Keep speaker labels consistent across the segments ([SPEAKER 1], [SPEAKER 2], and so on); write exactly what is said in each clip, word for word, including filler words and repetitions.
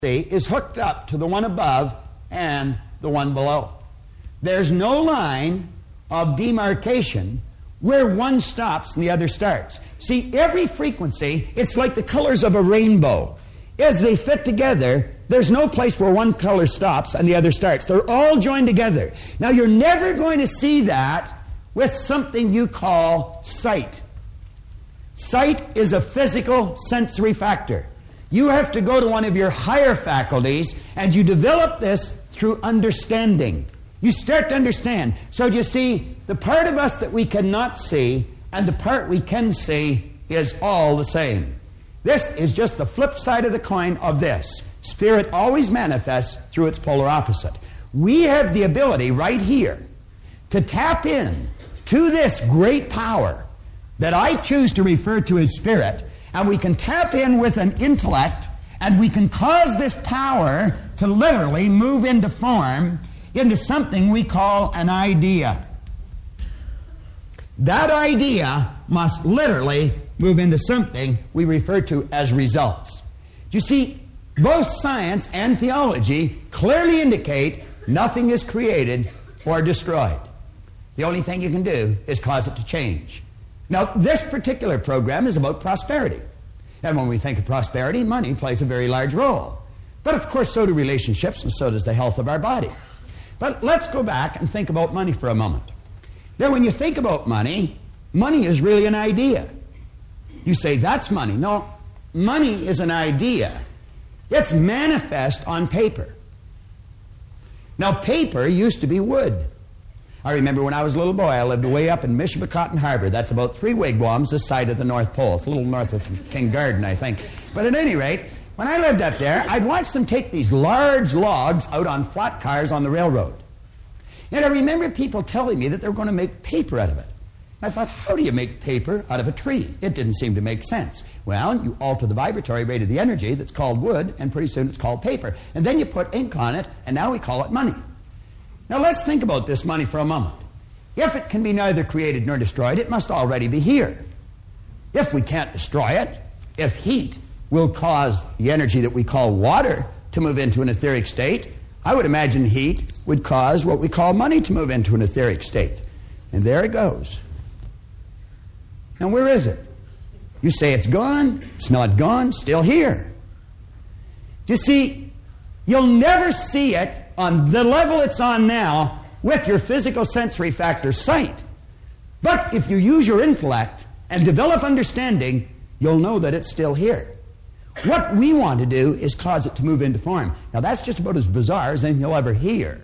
[SPEAKER 1] is hooked up to the one above and the one below. There's no line of demarcation where one stops and the other starts. See, every frequency, it's like the colors of a rainbow. As they fit together, there's no place where one color stops and the other starts. They're all joined together. Now, you're never going to see that with something you call sight. Sight is a physical sensory factor. You have to go to one of your higher faculties, and you develop this through understanding. You start to understand. So you see, the part of us that we cannot see and the part we can see is all the same. This is just the flip side of the coin of this. Spirit always manifests through its polar opposite. We have the ability right here to tap in to this great power that I choose to refer to as spirit, and we can tap in with an intellect, and we can cause this power to literally move into form into something we call an idea. That idea must literally move into something we refer to as results. You see, both science and theology clearly indicate nothing is created or destroyed. The only thing you can do is cause it to change. Now, this particular program is about prosperity. And when we think of prosperity, money plays a very large role. But of course, so do relationships, and so does the health of our body. But let's go back and think about money for a moment. Now, when you think about money, money is really an idea. You say, that's money. No, money is an idea. It's manifest on paper. Now, paper used to be wood. I remember when I was a little boy, I lived way up in Mishibakaton Harbor. That's about three wigwams this side of the North Pole. It's a little north of King Garden, I think. But at any rate, when I lived up there, I'd watch them take these large logs out on flat cars on the railroad. And I remember people telling me that they were going to make paper out of it. I thought, how do you make paper out of a tree? It didn't seem to make sense. Well, you alter the vibratory rate of the energy that's called wood, and pretty soon it's called paper. And then you put ink on it, and now we call it money. Now let's think about this money for a moment. If it can be neither created nor destroyed, it must already be here. If we can't destroy it, if heat will cause the energy that we call water to move into an etheric state, I would imagine heat would cause what we call money to move into an etheric state. And there it goes. Now where is it? You say it's gone. It's not gone. Still here. You see, you'll never see it on the level it's on now with your physical sensory factor sight. But if you use your intellect and develop understanding, you'll know that it's still here. What we want to do is cause it to move into form. Now that's just about as bizarre as anything you'll ever hear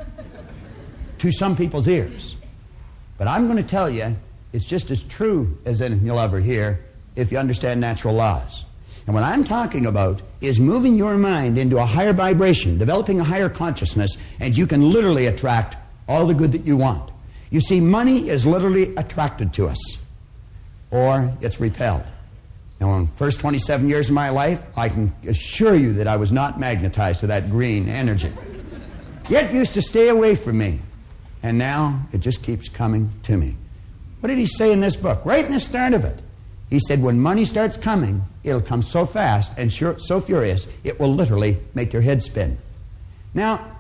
[SPEAKER 1] to some people's ears. But I'm going to tell you, it's just as true as anything you'll ever hear if you understand natural laws. And what I'm talking about is moving your mind into a higher vibration, developing a higher consciousness, and you can literally attract all the good that you want. You see, money is literally attracted to us, or it's repelled. Now, in the first twenty-seven years of my life, I can assure you that I was not magnetized to that green energy. It used to stay away from me, and now it just keeps coming to me. What did he say in this book? Right in the start of it. He said, when money starts coming, it'll come so fast and sure, so furious, it will literally make your head spin. Now,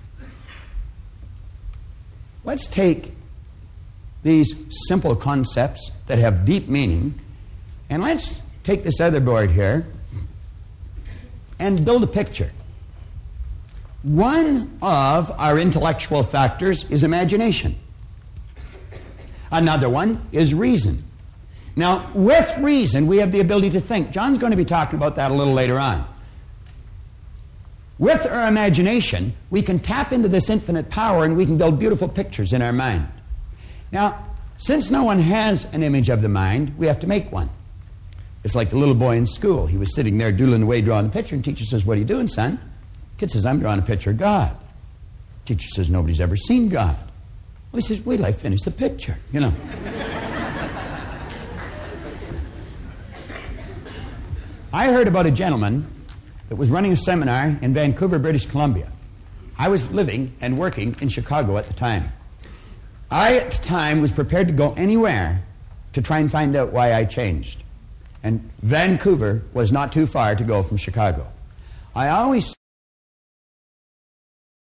[SPEAKER 1] let's take these simple concepts that have deep meaning, and let's take this other board here and build a picture. One of our intellectual factors is imagination. Another one is reason. Now, with reason, we have the ability to think. John's going to be talking about that a little later on. With our imagination, we can tap into this infinite power and we can build beautiful pictures in our mind. Now, since no one has an image of the mind, we have to make one. It's like the little boy in school. He was sitting there doodling away, drawing a picture, and teacher says, what are you doing, son? Kid says, I'm drawing a picture of God. Teacher says, nobody's ever seen God. Well, he says, wait till I finish the picture, you know. I heard about a gentleman that was running a seminar in Vancouver, British Columbia. I was living and working in Chicago at the time. I, at the time, was prepared to go anywhere to try and find out why I changed. And Vancouver was not too far to go from Chicago. I always